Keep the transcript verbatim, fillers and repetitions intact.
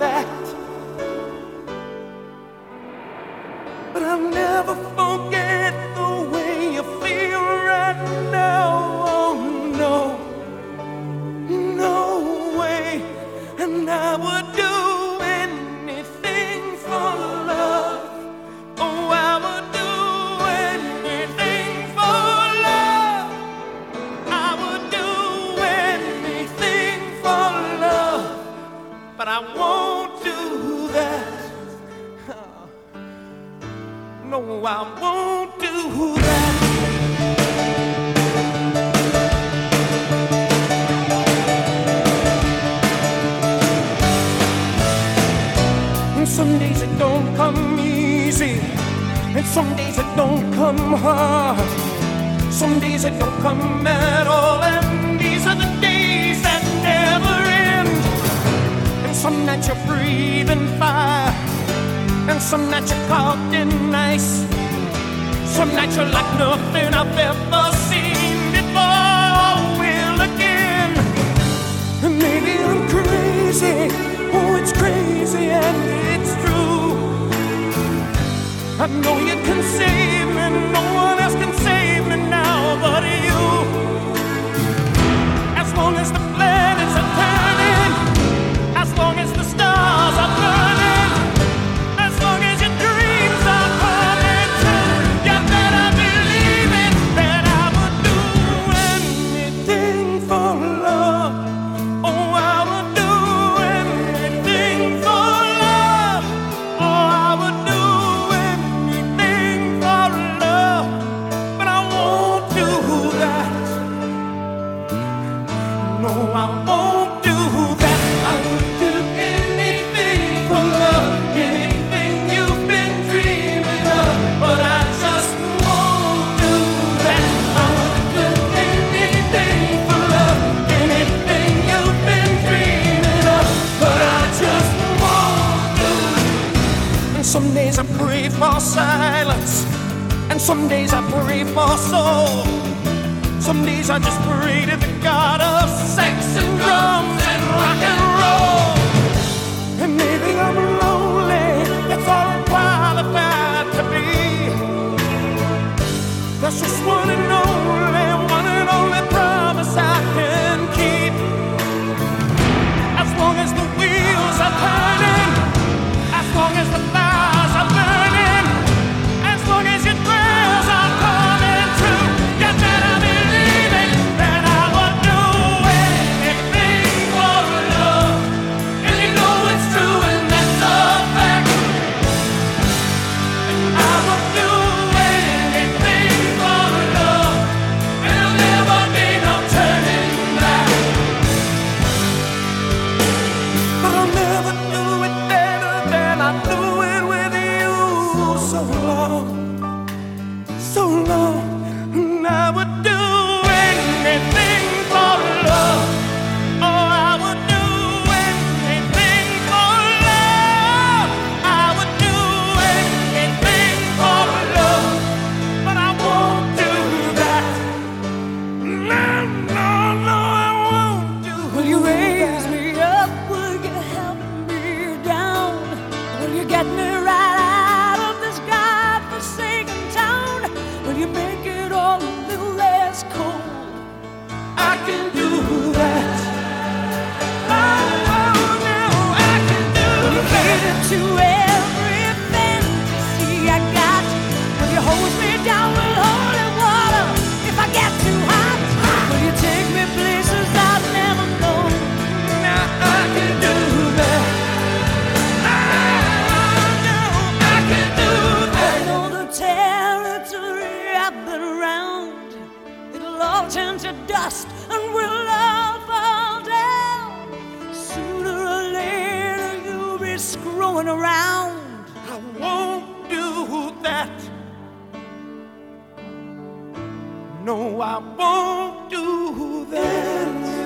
that. But I'll never forget the way you feel right now. Oh no, no way. And I would do anything for love. Oh, I would do anything for love. I would do anything for love. But I won't do that. No, I won't do that. And some days it don't come easy, and some days it don't come hard. Some days it don't come at all, and these are the days that never end. And some nights you're breathing fire, and some nights you're caught in ice. Some nights you're like nothing I've ever seen before or will again. And maybe I'm crazy, oh it's crazy and it's true. I know you can save me, no one else can save me now but you. As long as the planets are turning, as long as the stars are burning, as long as your dreams are coming true, you better believe it, that I would do anything for love. Oh, I would do anything for love. Oh, I would do anything for love. But I won't do that. No, I won't do that. I would do anything for love, anything you've been dreaming of. But I just won't do that. I would do anything for love, anything you've been dreaming of. But I just won't do it. And some days I pray for silence, and some days I pray for soul. Some days I just pray to the God of sex and drums and rock and roll. And maybe I'm lonely, that's all I'm qualified to be. That's just one and only, one and only promise I can keep. As long as the wheels are turning, as long as the fires are burning, as long as your prayers are coming true, you better believe it, that I would do anything for love. And you know it's true and that's a fact. I would do anything for love, and there'll never be no turning back. But I'll never do it better than I do it with you. So long, so long, and I would do anything for love. Oh, I would do anything for love. I would do anything for love. But I won't do that. No, no, no, I won't do that. Will you raise me up? Will you help me down? Will you get me right out of this godforsaken town? Will you make it all a little less cold? I can do that. Oh, oh, no, I can do Will you cater that. to every fantasy I got? Will you hose me down with holy water if I get too hot? Will you take me places I've never known? Now I can do that. Oh, no, I can do I that. know the territory I've been around. It'll all turn to dust and we'll all fall down. Sooner or later you'll be screwing around. I won't do that. No, I won't do that.